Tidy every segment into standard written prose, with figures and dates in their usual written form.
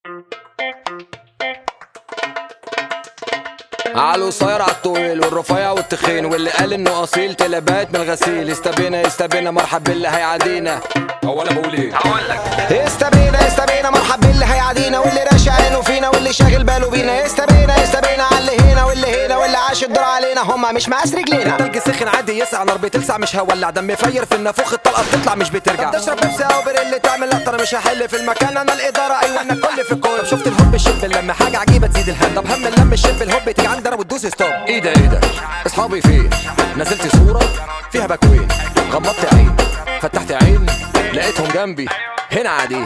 عالقصير عالطويل والرفيع والتخين، واللي قال انه اصيل تلبات من الغسيل. استبينا مرحب باللي هيعادينا. هو انا بقول ايه؟ هقولك استبينا مرحب باللي هيعادينا، واللي راشع عينه فينا واللي شاغل باله بينا. استبينا عاللي هنا واللي هنا واللي عاش الدور علينا، هما مش مقاس رجلينا. التلج سخن عادي يسع، نار بتلسع مش هولع، دم فير في النافوخ، الطلقه بتطلع مش بترجع. تشرب بيبسي او بريل تعمل لقطه، انا مش هحل في المكان، انا الاداره ايوه انا الكل في الكون. طب شفت الهوب الشب لما حاجه عجيبه تزيد الهم، طب هم اللم الشب الهوب تيجي عندنا وتدوس ستوب. ايه ده اصحابي فين؟ نزلت صوره فيها باكوين، غمضت عين فتحت عين لقيتهم جنبي هنا قاعدين.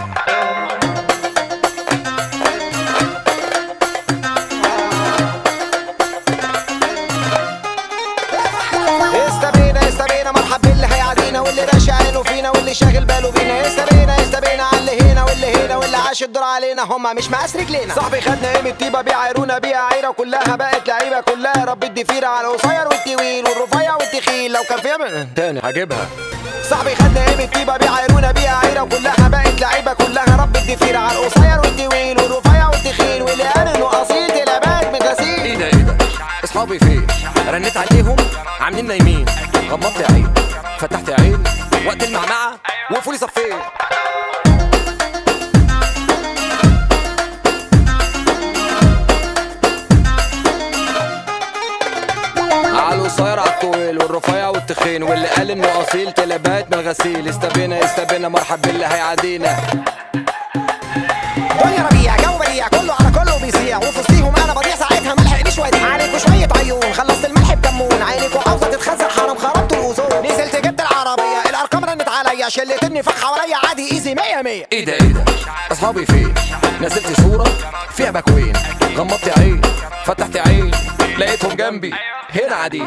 استبينا مرحب باللي هيعادينا، واللي راشع عينه فينا واللي شاغل باله بينا. استبينا عاللي هنا واللي عاش الدور علينا، هما مش مقاس رجلينا. صاحبي خدنا قيمة طيبة بيعايرونا بيها عايرة، كلها بقت لعيبة كلها رب الضفيرة، على القصير والطويل والرفيع والتخين لو كان فيها من تاني هجيبها. صاحبي خدنا قيمة طيبة بيعايرونا بيها عايرة، كلها بقت لعيبة كلها رب الضفيرة، على القصير والطويل والرفيع والتخين واللي قال انه اصيل تلبات من غسيل. ايه ده اصحابي فين؟ رنيت عليهم عاملين نايمين، غمضت عين فتحت عين وقت المعمعة وقفولي صفين. عالقصير عالطويل والرفيع والتخين، واللي قال انه اصيل تلبات من الغسيل. استبينا مرحب باللي هيعادينا. دنيا ربيع جو بديع كله على كله بيصيع، وفي وسطيهم انا بضيع ساعتها ملحقنيش وديع. عليكوا شويه عيون خلصت الملح بكمون، عينيكوا عاوزه تتخزن حرام خربت الاوزون. نزلت جبت العربيه الارقام رنت عليا، شلت النفاق حواليا عادي ايزي 100. ايه ده اصحابي فين؟ نزلت صوره فيها باكوين، غمضت عين فتحت عين لقيتهم جنبي هنا قاعدين.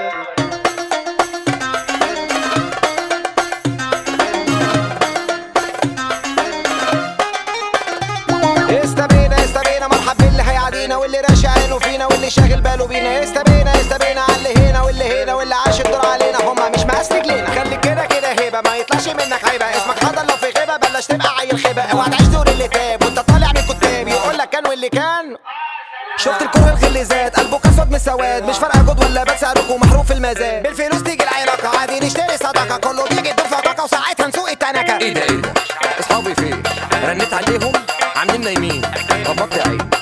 استبينا مرحب باللي هيعادينا، واللي راشع عينه فينا واللي شاغل باله بينا. استبينا عاللي هنا واللي عاش الدور علينا، هما مش مقاس رجلينا. خليك كده هيبه ما يطلعش منك عيبه، اسمك حضر لو في غيبه بلاش تبقى عيل خيبه. اوعى تعيش دور اللي تاب وانت طالع من الكتاب، يقول لك كان واللي كان. شفت الكره الغليزات قلبه اسود من سواد، مش فارقه جود ولا بات سعركم محروق في المزاد. بالفلوس تيجي العلاقه عادي نشتري صداقه، كله بيجي يدور صداقه وساعتها نسوق التنكه. ايه ده اصحابي فين؟ رنيت عليهم عاملين نايمين، غمضت عين